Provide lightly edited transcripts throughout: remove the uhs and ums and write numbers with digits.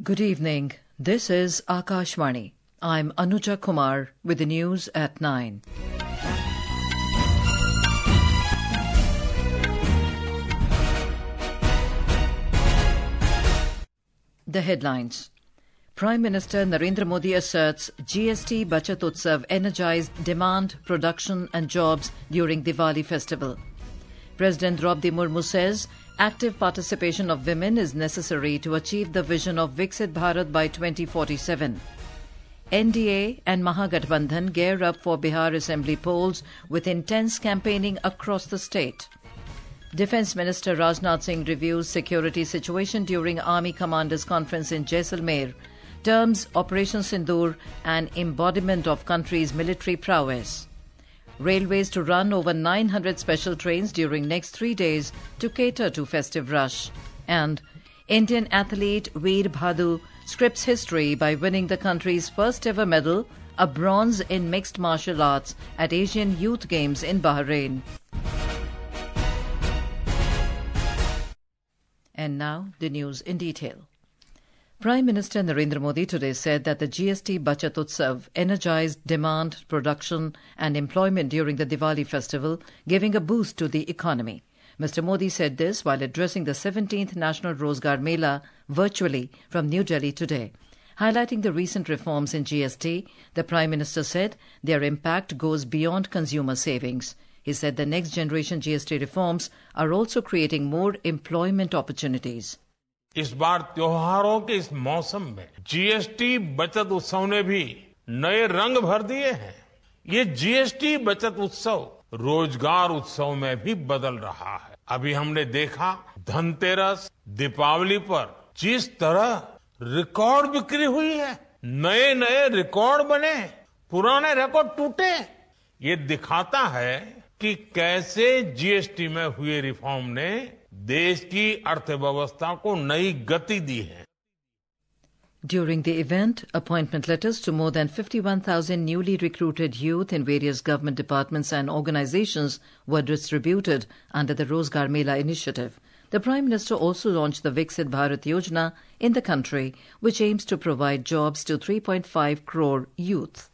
Good evening. This is Akashvani. I'm Anuja Kumar with the news at 9. The headlines. Prime Minister Narendra Modi asserts GST Bachat Utsav energized demand, production and jobs during Diwali festival. President Draupadi Murmu says active participation of women is necessary to achieve the vision of Viksit Bharat by 2047. NDA and Mahagathbandhan gear up for Bihar Assembly polls with intense campaigning across the state. Defence Minister Rajnath Singh reviews security situation during Army Commanders Conference in Jaisalmer, terms Operation Sindoor an embodiment of country's military prowess. Railways to run over 900 special trains during next 3 days to cater to festive rush. And Indian athlete Veer Bhadu scripts history by winning the country's first ever medal, a bronze in mixed martial arts at Asian Youth Games in Bahrain. And now the news in detail. Prime Minister Narendra Modi today said that the GST Bachat Utsav energized demand, production and employment during the Diwali festival, giving a boost to the economy. Mr. Modi said this while addressing the 17th National Rozgar Mela virtually from New Delhi today. Highlighting the recent reforms in GST, the Prime Minister said their impact goes beyond consumer savings. He said the next generation GST reforms are also creating more employment opportunities. इस बार त्योहारों के इस मौसम में GST बचत उत्सव ने भी नए रंग भर दिए हैं। ये जीएसटी बचत उत्सव रोजगार उत्सव में भी बदल रहा है। अभी हमने देखा धनतेरस, दीपावली पर जिस तरह रिकॉर्ड बिक्री हुई है, नए नए रिकॉर्ड बने, पुराने रिकॉर्ड टूटे। ये दिखाता है कि कैसे जीएसटी में हुए रिफॉर्म ने देश की अर्थव्यवस्था को नई गति दी है. During the event, appointment letters to more than 51,000 newly recruited youth in various government departments and organizations were distributed under the Rozgar Mela initiative. The Prime Minister also launched the Viksit Bharat Yojana in the country, which aims to provide jobs to 3.5 crore youth.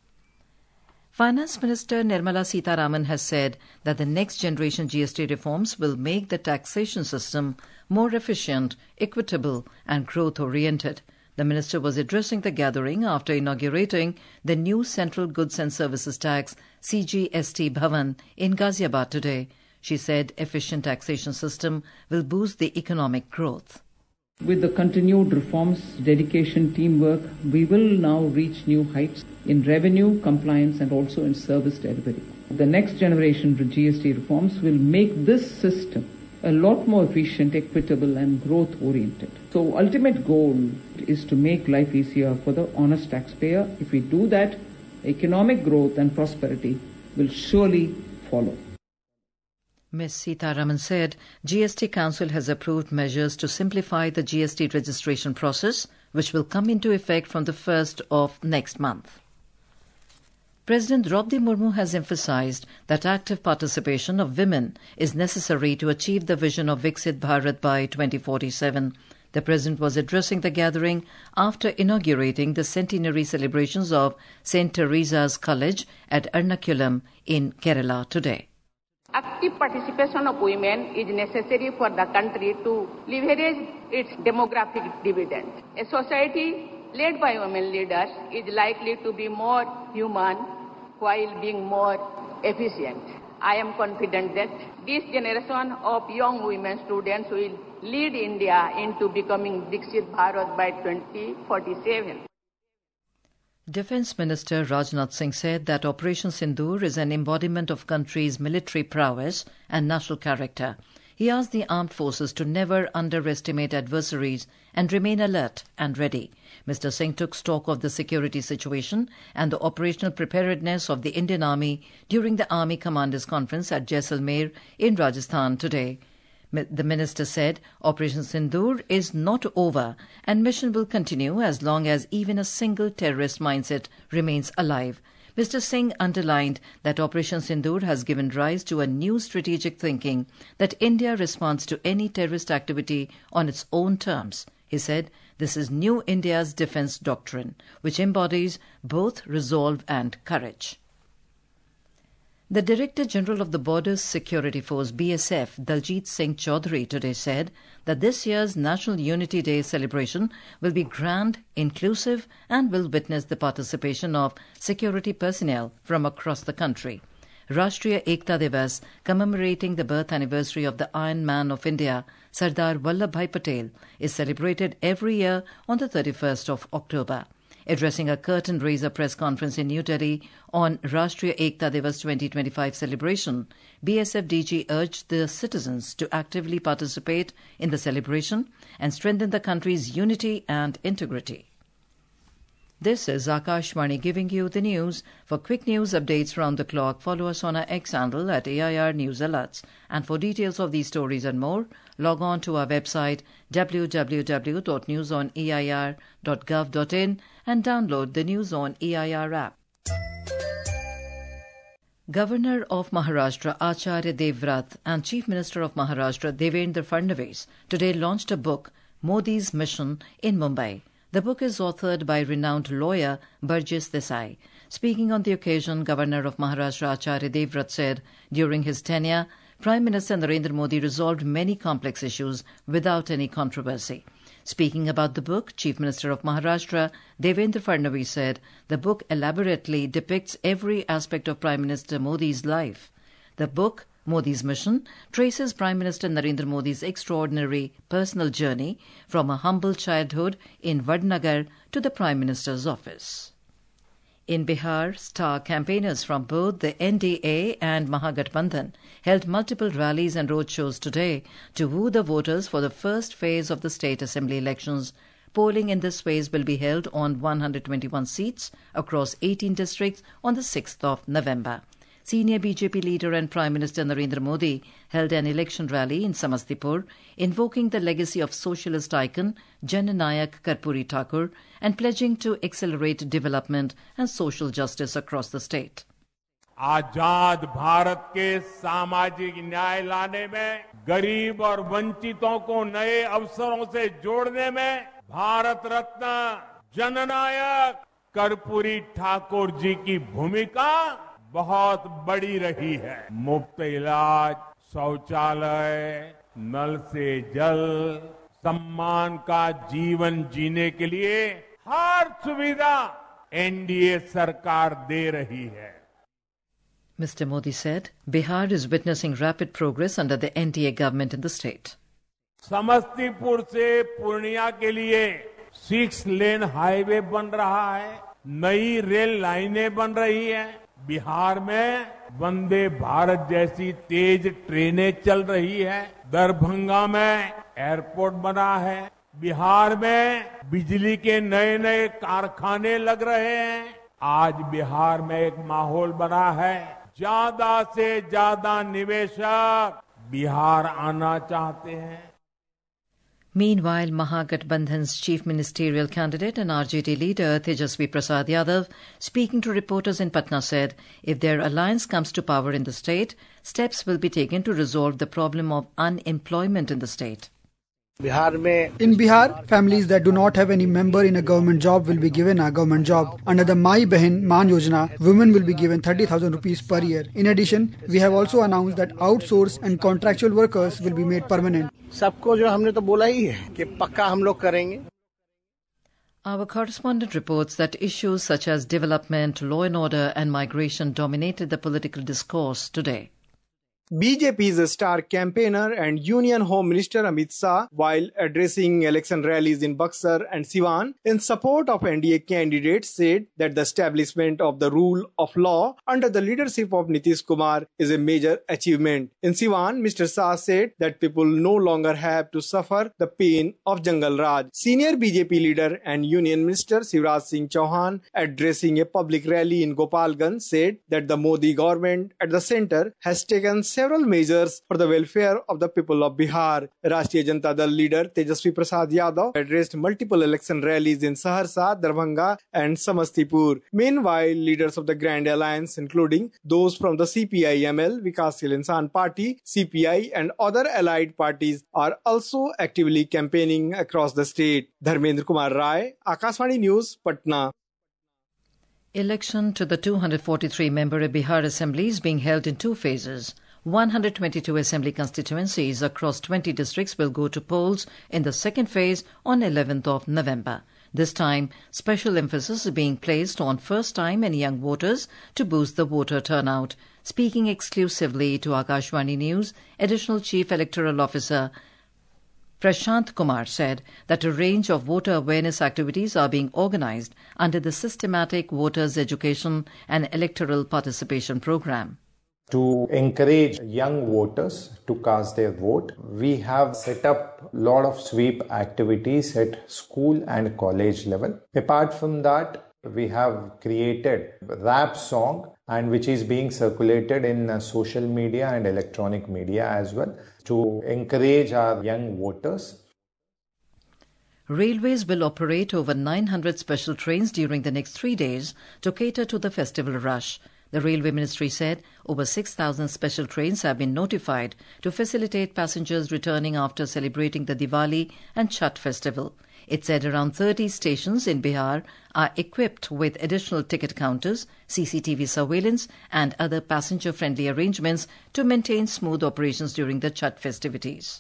Finance Minister Nirmala Sitharaman has said that the next generation GST reforms will make the taxation system more efficient, equitable and growth-oriented. The minister was addressing the gathering after inaugurating the new Central Goods and Services Tax CGST Bhavan in Ghaziabad today. She said efficient taxation system will boost the economic growth. With the continued reforms, dedication, teamwork, we will now reach new heights in revenue, compliance and also in service delivery. The next generation of GST reforms will make this system a lot more efficient, equitable and growth-oriented. So ultimate goal is to make life easier for the honest taxpayer. If we do that, economic growth and prosperity will surely follow. Ms. Sitharaman said GST Council has approved measures to simplify the GST registration process, which will come into effect from the 1st of next month. President Draupadi Murmu has emphasized that active participation of women is necessary to achieve the vision of Viksit Bharat by 2047. The President was addressing the gathering after inaugurating the centenary celebrations of St. Teresa's College at Ernakulam in Kerala today. Active participation of women is necessary for the country to leverage its demographic dividend. A society led by women leaders is likely to be more human while being more efficient. I am confident that this generation of young women students will lead India into becoming Viksit Bharat by 2047. Defence Minister Rajnath Singh said that Operation Sindoor is an embodiment of country's military prowess and national character. He asked the armed forces to never underestimate adversaries and remain alert and ready. Mr. Singh took stock of the security situation and the operational preparedness of the Indian Army during the Army Commanders Conference at Jaisalmer in Rajasthan today. The minister said Operation Sindoor is not over and mission will continue as long as even a single terrorist mindset remains alive. Mr. Singh underlined that Operation Sindoor has given rise to a new strategic thinking that India responds to any terrorist activity on its own terms. He said this is New India's defence doctrine, which embodies both resolve and courage. The Director General of the Borders Security Force BSF, Daljit Singh Chaudhary, today said that this year's National Unity Day celebration will be grand, inclusive and will witness the participation of security personnel from across the country. Rashtriya Ekta Divas, commemorating the birth anniversary of the Iron Man of India, Sardar Vallabhbhai Patel, is celebrated every year on the 31st of October. Addressing a curtain-raiser press conference in New Delhi on Rashtriya Ekta Divas 2025 celebration, BSF DG urged the citizens to actively participate in the celebration and strengthen the country's unity and integrity. This is Akashvani giving you the news. For quick news updates round the clock, follow us on our X handle at AIR News Alerts. And for details of these stories and more, log on to our website www.newsoneir.gov.in and download the News on EIR app. Governor of Maharashtra Acharya Devvrat and Chief Minister of Maharashtra Devendra Fadnavis today launched a book, Modi's Mission, in Mumbai. The book is authored by renowned lawyer Burjis Desai. Speaking on the occasion, Governor of Maharashtra Acharya Devvrat said, during his tenure, Prime Minister Narendra Modi resolved many complex issues without any controversy. Speaking about the book, Chief Minister of Maharashtra Devendra Fadnavis said, the book elaborately depicts every aspect of Prime Minister Modi's life. The book, Modi's Mission, traces Prime Minister Narendra Modi's extraordinary personal journey from a humble childhood in Vadnagar to the Prime Minister's office. In Bihar, star campaigners from both the NDA and Mahagathbandhan held multiple rallies and roadshows today to woo the voters for the first phase of the state assembly elections. Polling in this phase will be held on 121 seats across 18 districts on the 6th of November. Senior BJP leader and Prime Minister Narendra Modi held an election rally in Samastipur, invoking the legacy of socialist icon Jannayak Karpuri Thakur and pledging to accelerate development and social justice across the state. आजाद भारत के सामाजिक न्याय लाने में, गरीब और वंचितों को नए अवसरों से जोड़ने में भारत रत्न जननायक कर्पूरी ठाकुर जी की भूमिका बहुत बड़ी रही है। मुफ्त इलाज, शौचालय, नल से जल, सम्मान का जीवन जीने के लिए हर सुविधा एनडीए सरकार दे रही है। Mr. Modi said, Bihar is witnessing rapid progress under the NDA government in the state. Samastipur से पूर्णिया के लिए 6 लेन हाईवे बन रहा है, नई रेल लाइनें बन रही हैं। बिहार में वंदे भारत जैसी तेज ट्रेनें चल रही है। दरभंगा में एयरपोर्ट बना है। बिहार में बिजली के नए नए कारखाने लग रहे हैं। आज बिहार में एक माहौल बना है, ज्यादा से ज्यादा निवेशक बिहार आना चाहते हैं। Meanwhile, Mahagathbandhan's chief ministerial candidate and RJD leader Tejasvi Prasad Yadav, speaking to reporters in Patna, said if their alliance comes to power in the state, steps will be taken to resolve the problem of unemployment in the state. In Bihar, families that do not have any member in a government job will be given a government job. Under the Mai Behin Maan Yojana, women will be given 30,000 rupees per year. In addition, we have also announced that outsourced and contractual workers will be made permanent. सबको जो हमने तो बोला ही है कि पक्का हम लोग करेंगे। Our correspondent reports that issues such as development, law and order and migration dominated the political discourse today. BJP's star campaigner and Union Home Minister Amit Shah, while addressing election rallies in Buxar and Siwan in support of NDA candidates, said that the establishment of the rule of law under the leadership of Nitish Kumar is a major achievement. In Siwan, Mr. Shah said that people no longer have to suffer the pain of Jungle Raj. Senior BJP leader and Union Minister Shivraj Singh Chauhan, addressing a public rally in Gopalganj, said that the Modi government at the centre has taken several measures for the welfare of the people of Bihar. Rashtriya Janata Dal leader Tejasvi Prasad Yadav addressed multiple election rallies in Saharsa, Darbhanga and Samastipur. Meanwhile, leaders of the Grand Alliance, including those from the CPI-ML, Vikasil Insan Party, CPI and other allied parties, are also actively campaigning across the state. Dharmendra Kumar Rai, Akashvani News, Patna. Election to the 243-member Bihar Assembly is being held in two phases. 122 assembly constituencies across 20 districts will go to polls in the second phase on 11th of November. This time, special emphasis is being placed on first-time and young voters to boost the voter turnout. Speaking exclusively to Akashvani News, Additional Chief Electoral Officer Prashant Kumar said that a range of voter awareness activities are being organized under the Systematic Voters Education and Electoral Participation Program. To encourage young voters to cast their vote, we have set up a lot of sweep activities at school and college level. Apart from that, we have created a rap song and which is being circulated in social media and electronic media as well to encourage our young voters. Railways will operate over 900 special trains during the next 3 days to cater to the festival rush. The Railway Ministry said over 6,000 special trains have been notified to facilitate passengers returning after celebrating the Diwali and Chhath festival. It said around 30 stations in Bihar are equipped with additional ticket counters, CCTV surveillance and other passenger-friendly arrangements to maintain smooth operations during the Chhath festivities.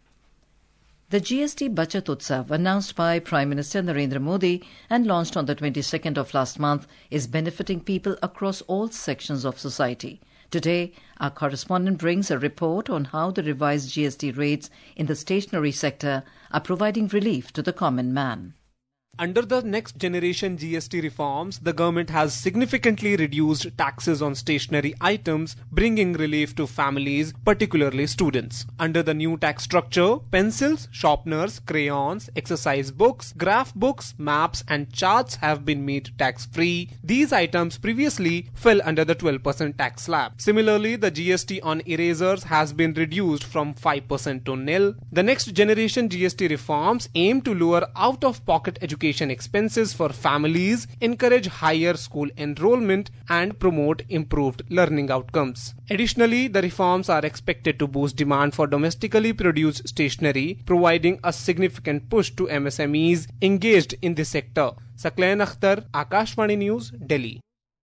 The GST Bachat Utsav, announced by Prime Minister Narendra Modi and launched on the 22nd of last month, is benefiting people across all sections of society. Today, our correspondent brings a report on how the revised GST rates in the stationery sector are providing relief to the common man. Under the next generation GST reforms, the government has significantly reduced taxes on stationery items, bringing relief to families, particularly students. Under the new tax structure, pencils, sharpeners, crayons, exercise books, graph books, maps and charts have been made tax-free. These items previously fell under the 12% tax slab. Similarly, the GST on erasers has been reduced from 5% to nil. The next generation GST reforms aim to lower out-of-pocket education expenses for families, encourage higher school enrollment and promote improved learning outcomes. Additionally, the reforms are expected to boost demand for domestically produced stationery, providing a significant push to MSMEs engaged in this sector. Sakleen Akhtar, Akashvani News, Delhi.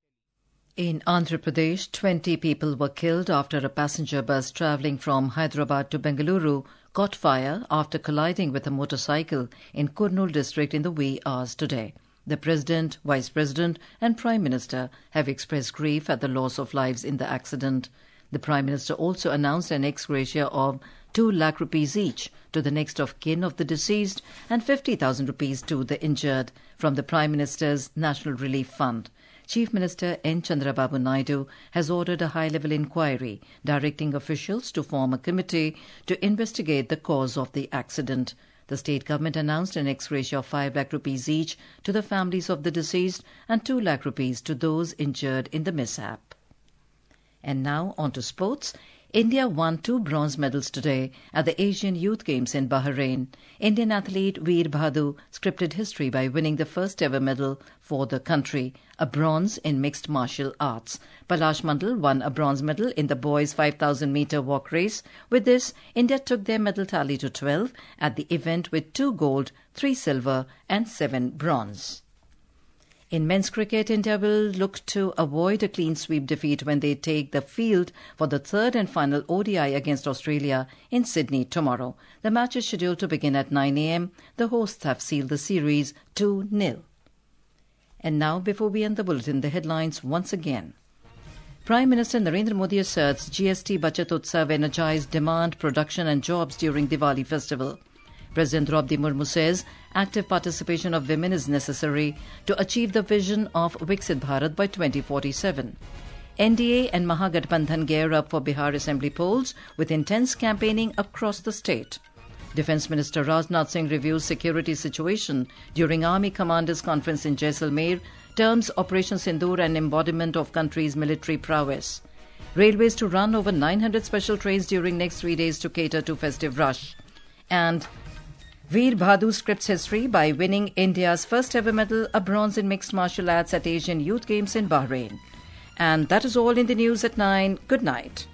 In Andhra Pradesh, 20 people were killed after a passenger bus travelling from Hyderabad to Bengaluru caught fire after colliding with a motorcycle in Kurnool district in the wee hours today. The President, Vice President and Prime Minister have expressed grief at the loss of lives in the accident. The Prime Minister also announced an ex gratia of 2 lakh rupees each to the next of kin of the deceased and 50,000 rupees to the injured from the Prime Minister's National Relief Fund. Chief Minister N. Chandrababu Naidu has ordered a high-level inquiry directing officials to form a committee to investigate the cause of the accident. The state government announced an ex gratia of 5 lakh rupees each to the families of the deceased and 2 lakh rupees to those injured in the mishap. And now on to sports. India won 2 bronze medals today at the Asian Youth Games in Bahrain. Indian athlete Veer Bhadu scripted history by winning the first ever medal for the country, a bronze in mixed martial arts. Palash Mandal won a bronze medal in the boys' 5,000-metre walk race. With this, India took their medal tally to 12 at the event with 2 gold, 3 silver and 7 bronze. In men's cricket, India will look to avoid a clean sweep defeat when they take the field for the third and final ODI against Australia in Sydney tomorrow. The match is scheduled to begin at 9 a.m. The hosts have sealed the series 2-0. And now, before we end the bulletin, the headlines once again. Prime Minister Narendra Modi asserts GST Bachat Utsav energized demand, production and jobs during Diwali festival. President Draupadi Murmu says active participation of women is necessary to achieve the vision of Viksit Bharat by 2047. NDA and Mahagathbandhan gear up for Bihar Assembly polls with intense campaigning across the state. Defence Minister Rajnath Singh reviews security situation during Army Commanders' Conference in Jaisalmer, terms Operation Sindoor an embodiment of country's military prowess. Railways to run over 900 special trains during next 3 days to cater to festive rush. And Veer Bahadur scripts history by winning India's first ever medal, a bronze in mixed martial arts at Asian Youth Games in Bahrain. And that is all in the news at 9. Good night.